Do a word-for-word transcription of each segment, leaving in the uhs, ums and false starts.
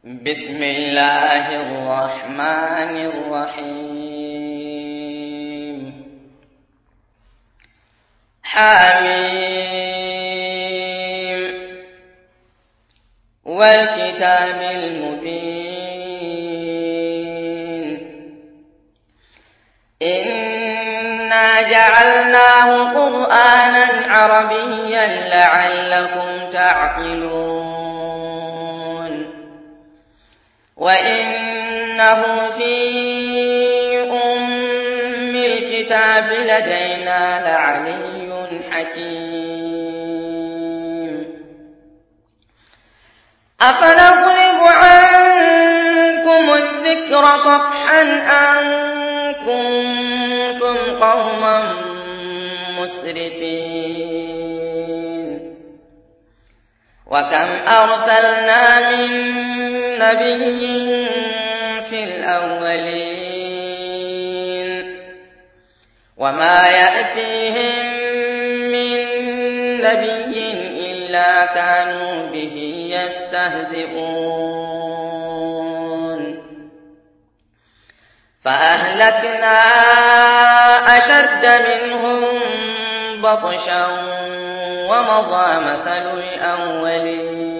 بسم الله الرحمن الرحيم. حميم والكتاب المبين إنا جعلناه قرآنا عربيا لعلكم تعقلون وإنه في أم الكتاب لدينا لعلي حكيم. أفنضرب عنكم الذكر صفحا أن كنتم قوما مسرفين وكم أرسلنا من نبي في الأولين وما يأتيهم من نبي إلا كانوا به يستهزئون فأهلكنا أشد منهم بطشا ومضى مثل الأولين.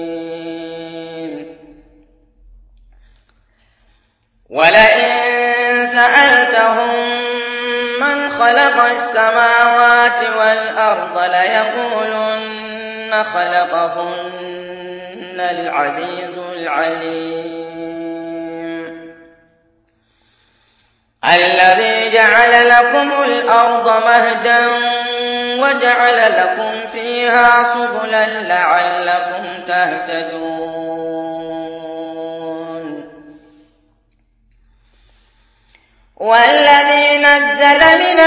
ولئن سألتهم من خلق السماوات والأرض ليقولن خلقهن العزيز العليم الذي جعل لكم الأرض مهدا وجعل لكم فيها سبلا لعلكم تهتدون والذي نزل من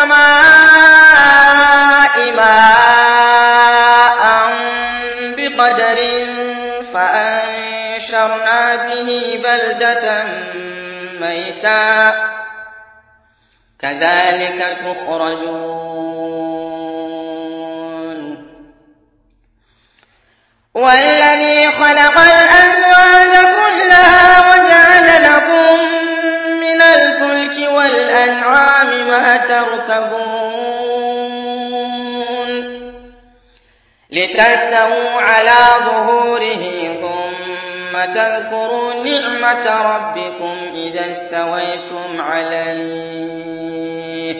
السماء ماء بقدر فأنشرنا به بلدة ميتا كذلك تخرجون والذي خلق الأزواج كلها وجعل لكم من الفلك والأنعام ما تركبون لتستووا على ظهوره ثم تذكروا نعمة ربكم إذا استويتم عليه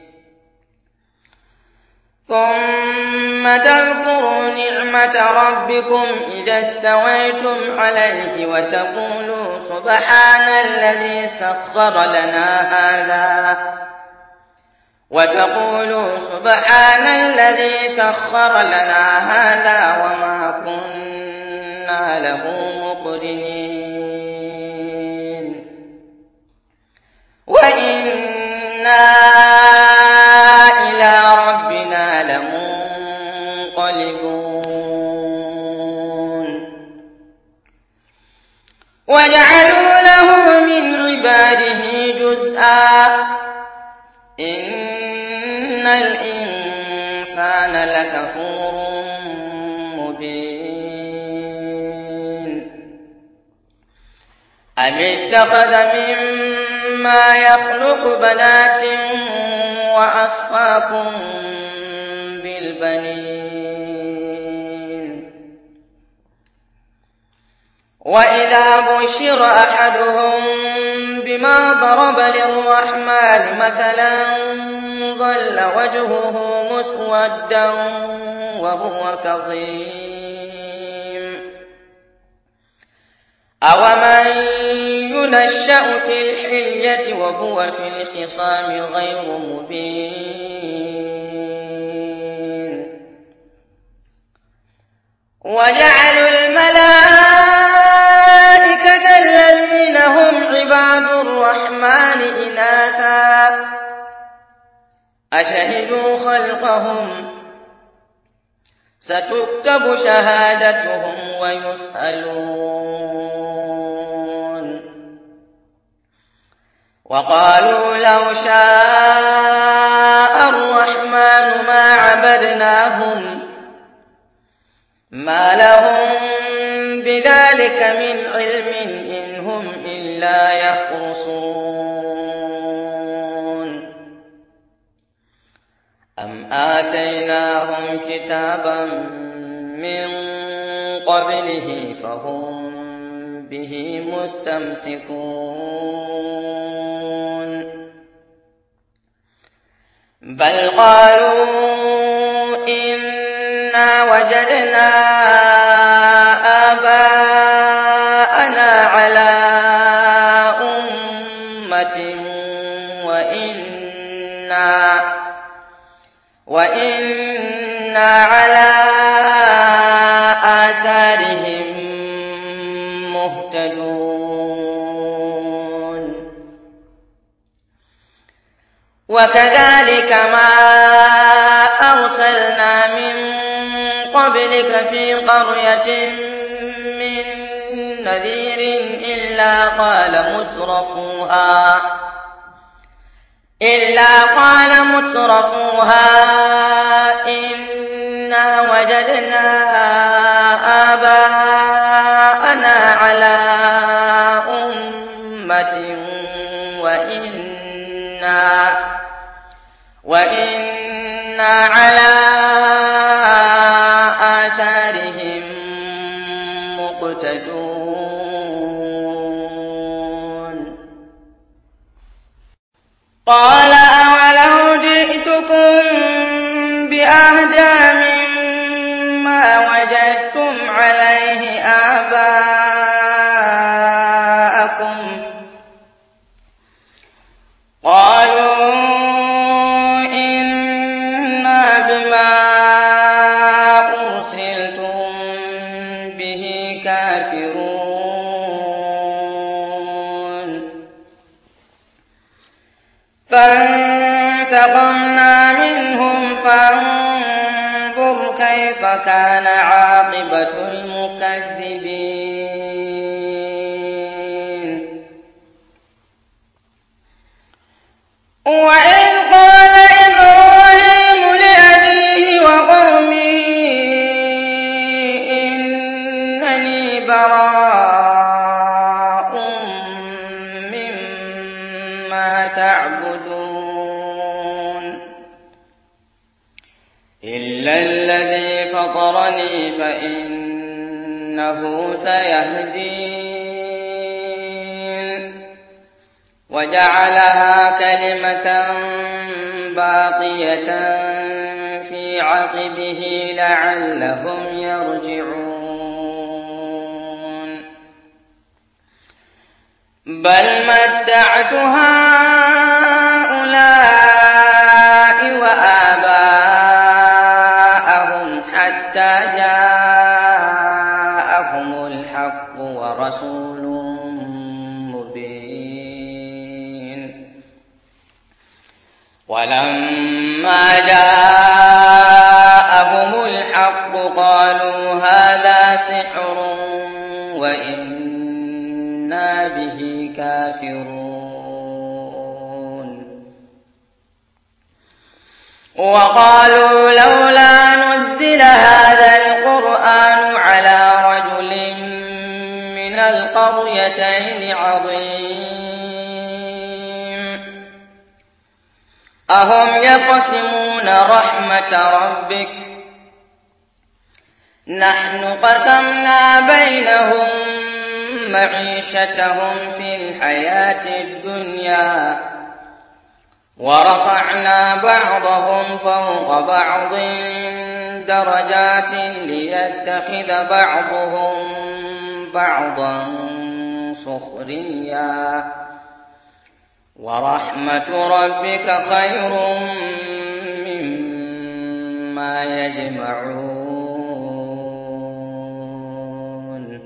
ثم تذكروا نعمة ربكم إذا استويتم عليه وتقولوا سبحان الذي سخر لنا هذا وتقولوا سبحان الذي سخر لنا هذا وما كنا له مقرنين وإنا إلى ربنا لمنقلبون وجعلوا له من عباده جزءا إن الإنسان لكفور مبين أم اتخذ مما يخلق بنات وأصفاكم بالبنين وإذا بشر أحدهم بما ضرب للرحمن مثلا ظل وجهه مسودا وهو كظيم أومن ينشأ في الحلية وهو في الخصام غير مبين وجعلوا الملائكة الذين هم عباد الرحمن إناثا أشهدوا خلقهم ستكتب شهادتهم ويسألون وقالوا لو شاء الرحمن ما عبدناهم ما لهم بذلك من علم إن هم إلا يخرصون أم آتيناهم كتابا من قبله فهم به مستمسكون بل قالوا إنا وجدنا آباءنا على أمة وإنا, وإنا على آثارهم مهتدون وكذلك ما أرسلنا من قبلك في قرية من نذير إلا قال مترفوها إلا قال مترفوها إنا وجدنا آباءنا على أمة وإنا, وإنا على آثارهم مقتدون قال أولو جئتكم بأهدى مما وجدتم عليه آباءكم قالوا إنا بما أرسلتم به كافرون فانتقمنا منهم فانظر كيف كان عاقبة المكذبين وإذ قال إبراهيم لأبيه وقومه إنني براء مما تعبدون إلا الذي فطرني فإنه سيهدين وجعلها كلمة باقية في عقبه لعلهم يرجعون بل متعت هؤلاء وآباءهم حتى جاءهم الحق ورسول مبين ولما جاءهم الحق قالوا هذا سحر وإنا به كافرون وقالوا لولا نزل هذا القرآن على رجل من القريتين عظيم أهم يقسمون رحمة ربك نحن قسمنا بينهم معيشتهم في الحياة الدنيا ورفعنا بعضهم فوق بعض درجات ليتخذ بعضهم بعضا سخريا ورحمة ربك خير مما يجمعون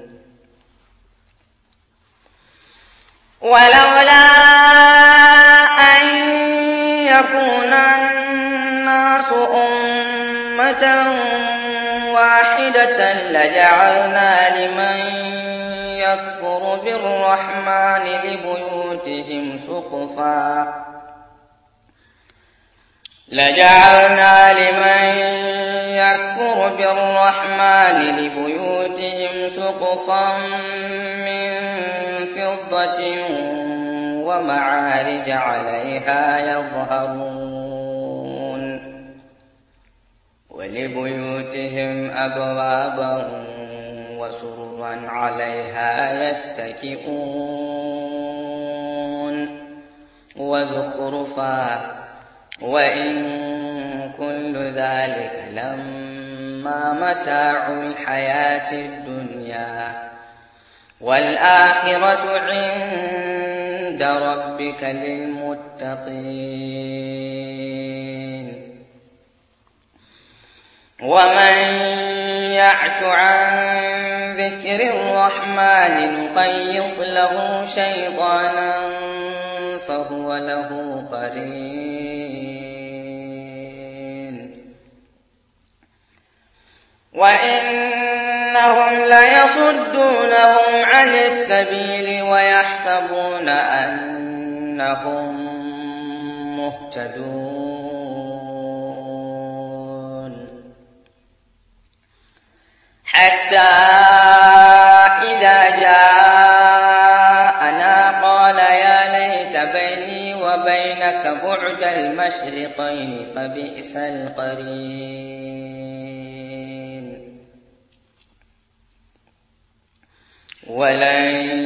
ولولا أن يكون الناس أمة واحدة لجعلنا لمن يكفر بالرحمن لبيوتهم سقفا لجعلنا لمن يكفر بالرحمن لبيوتهم سقفا من فضة ومعارج عليها يظهرون ولبيوتهم أبوابا وسررا عليها يتكئون وزخرفا وإن كل ذلك لما متاع الحياة الدنيا والآخرة عند ربك للمتقين ومن يعش عن ذكر الرحمن نقيض له شيطانا فهو له قرين وإنهم ليصدونهم عن السبيل ويحسبون أنهم مهتدون حتى إذا جاءنا قال يا ليت بيني وبينك بعد المشرقين فبئس القرين ولن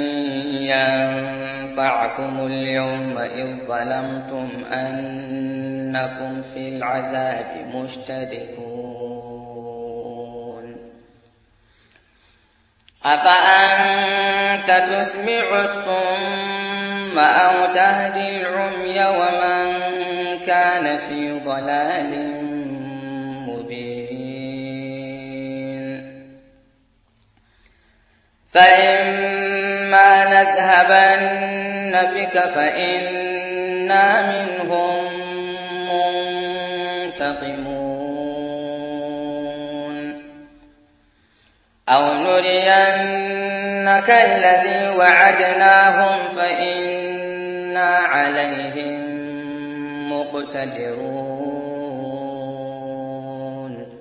ينفعكم اليوم إذ ظلمتم أنكم في العذاب مشتركون أفأنت تسمع الصم أو تهدي العمي ومن كان في ضلال مبين فإما نذهبن بك فإنا منهم منتقمون أو نرينك الذي وعدناهم فإنا عليهم مقتدرون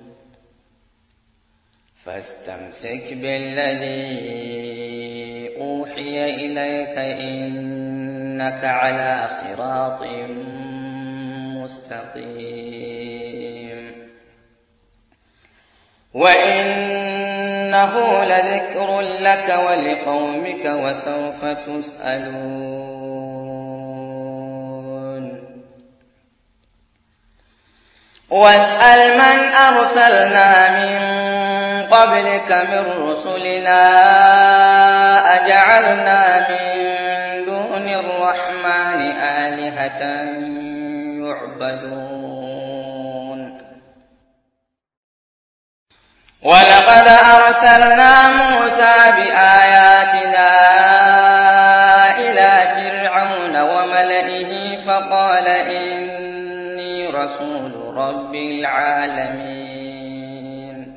فاستمسك بالذي أوحي إليك إنك على صراط مستقيم وإنه لذكر لك ولقومك وسوف تسألون واسأل من أرسلنا من قبلك من رسلنا أجعلنا من دون الرحمن آلهة يعبدون ولقد أرسلنا موسى بآياتنا إلى فرعون وملئه فقال إني رسول رب العالمين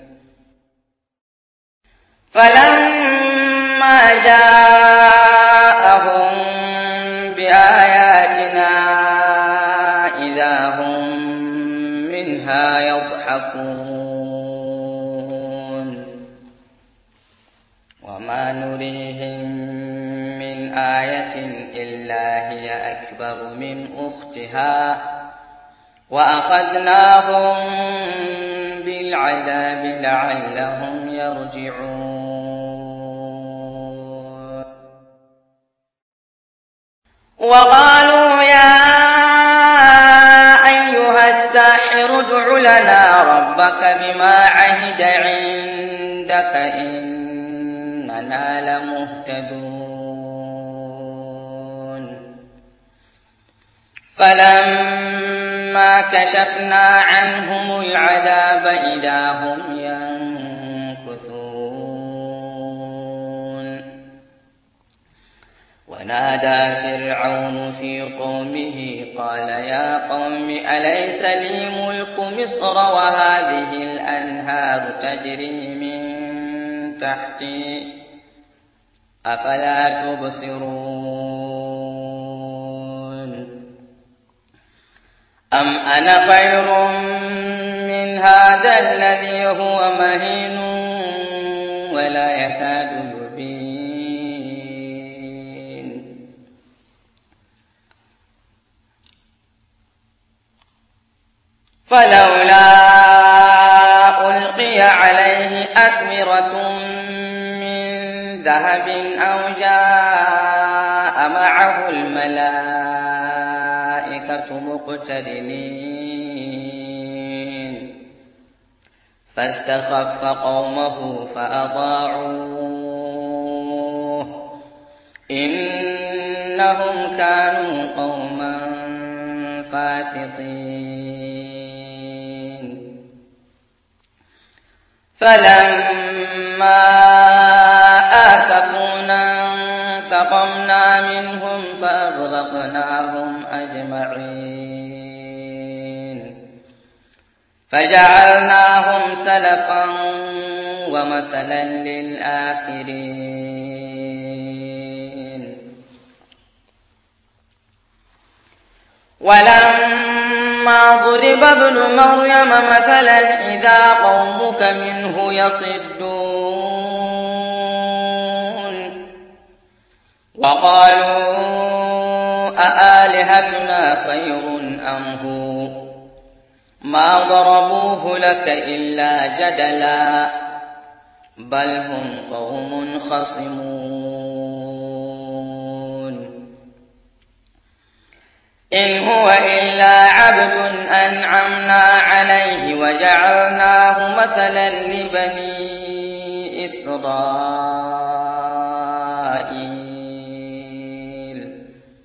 فلما جاءهم بآياتنا إذا هم منها يضحكون وما نريهم من آية إلا هي أكبر من أختها وأخذناهم بالعذاب لعلهم يرجعون وقالوا يا أيها الساحر ادع لنا ربك بما عهد عندك إننا لمهتدون فلما كشفنا عنهم العذاب إذا هم ينكثون ونادى فرعون في قومه قال يا قوم أليس لي ملك مصر وهذه الأنهار تجري من تحتي أفلا تبصرون أم أنا خير من هذا الذي هو مهين ولا يكاد يبين فلولا ألقي عليه أسورة من ذهب أو جاء معه الملائكة مقترنين فاستخف قومه فأطاعوه إنهم كانوا قوما فاسقين فلما آسفونا انتقمنا منهم فأغرقناهم أجمعين فجعلناهم سلفا ومثلا للآخرين ولما ضرب ابن مريم مثلا إذا قومك منه يصدون وقالوا أآلهتنا خير أم هو ما ضربوه لك إلا جدلا بل هم قوم خصمون إن هو إلا عبد أنعمنا عليه وجعلناه مثلا لبني إسرائيل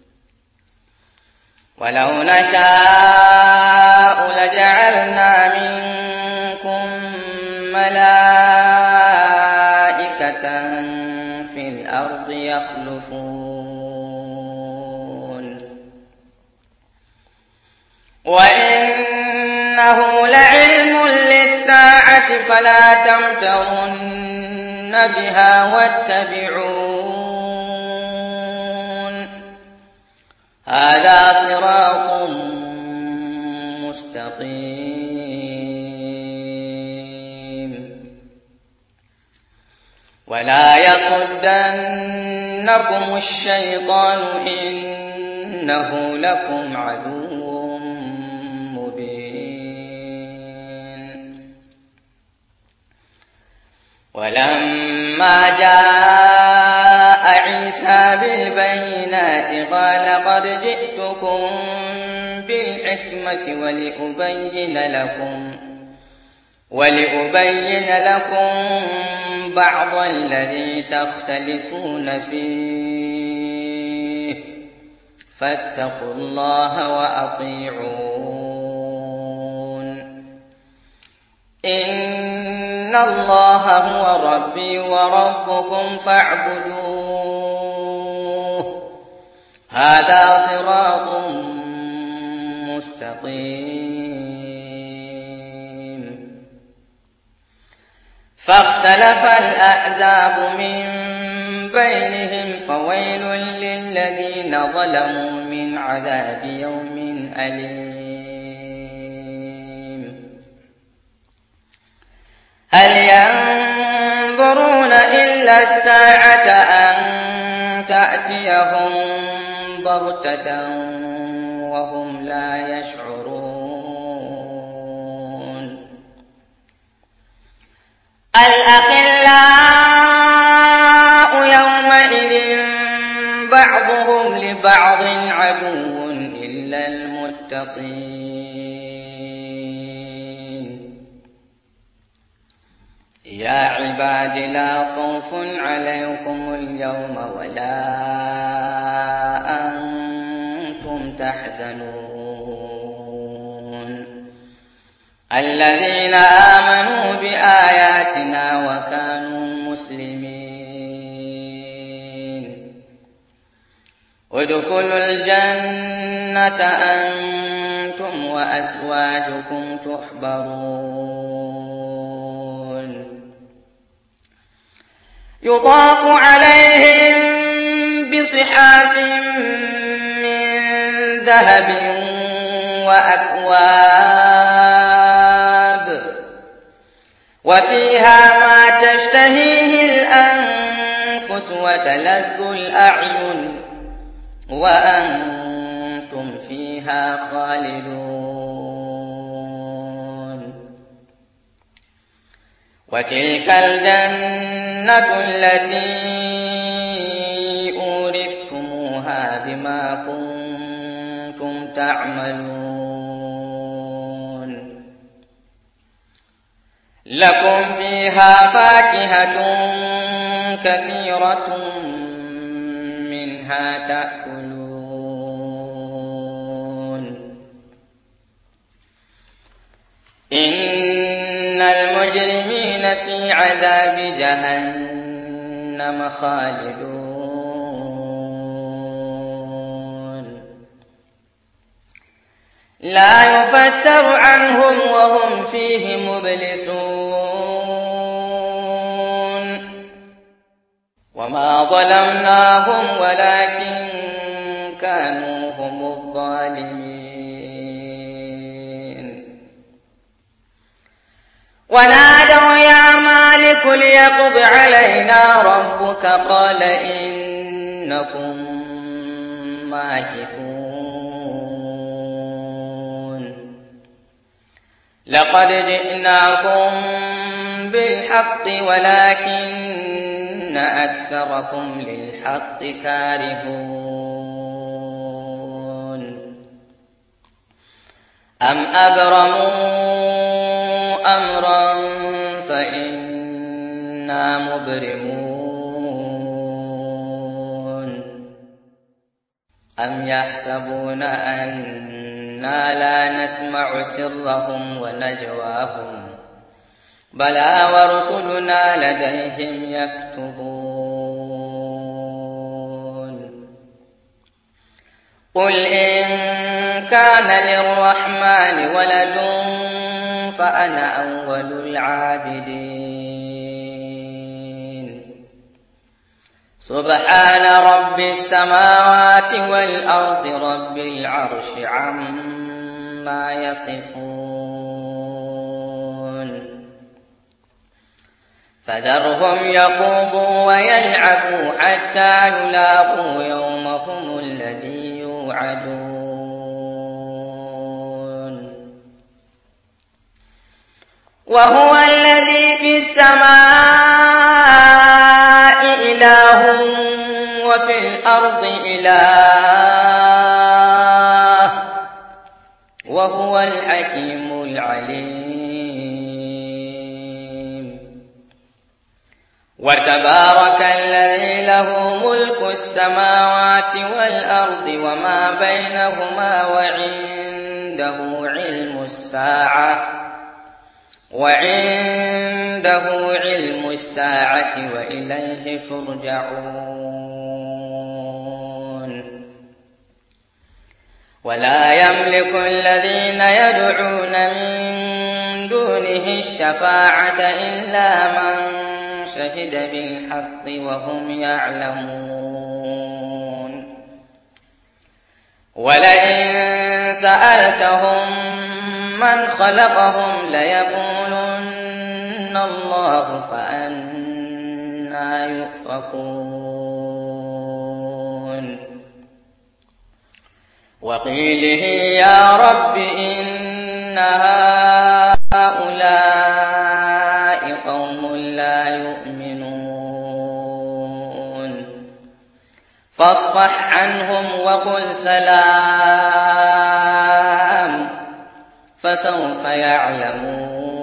ولو نشاء لجعلنا منكم ملائكة في الأرض يخلفون وإنه لعلم للساعة فلا تمترن بها واتبعون هذا صراط مستقيم ولا يصدنكم الشيطان إنه لكم عدو مبين ولما جاء عيسى بالبينات قال قد جئتكم بالحكمة ولأبين لكم ولأبين لكم بعض الذي تختلفون فيه فاتقوا الله وأطيعون إن الله هو ربي وربكم فاعبدوه هذا صراط مستقيم فاختلف الأحزاب من بينهم فويل للذين ظلموا من عذاب يوم أليم هل ينظرون إلا الساعة أن تأتيهم بغتة وهم لا يشعرون الأخلاء يومئذ بعضهم لبعض عدو إلا المتقين يا عباد لا خوف عليكم اليوم ولا أنتم تحزنون الذين آمنوا بآياتنا وكانوا مسلمين ادخلوا الجنة أنتم وأزواجكم تحبرون يطاف عليهم بصحاف من ذهب وأكواب وفيها ما تشتهيه الأنفس وتلذ الأعين وأنتم فيها خالدون. وتلك الجنة التي أورثتموها بما كنتم تعملون. لكم فيها فاكهة كثيرة منها تأكلون. إن المجرمين في عذاب جهنم خالدون. لا يفتر عنهم وهم فيه مبلسون. وما ظلمناهم ولكن كانوا هم الظالمين. ونادوا يا مالك ليقض علينا ربك قال إنكم ماكثون. لقد جئناكم بالحق ولكن أكثركم للحق كارهون. أم أبرموا أمرا فإنا مبرمون. أم يحسبون أنا لا نسمع سرهم ونجواهم بلى ورسلنا لديهم يكتبون. قل إن كان للرحمن ولد فأنا أول العابدين. سبحان رب السماوات والأرض رب العرش عما يصفون. فذرهم يخوضوا ويلعبوا حتى يلاقوا يومهم الذي يوعدون. وهو الذي في السماء إله وفي الأرض إله وهو الحكيم العليم. وتبارك الذي له ملك السماوات والأرض وما بينهما وعنده علم الساعة وعنده علم الساعة وإليه ترجعون. ولا يملك الذين يدعون من دونه الشفاعة إلا من شهد بالحق وهم يعلمون. ولئن سألتهم من خلقهم ليقولن الله فأنى يؤفكون. وقيله يا رب إن هؤلاء قوم لا يؤمنون فاصفح عنهم وقل سلام فسوف يعلمون.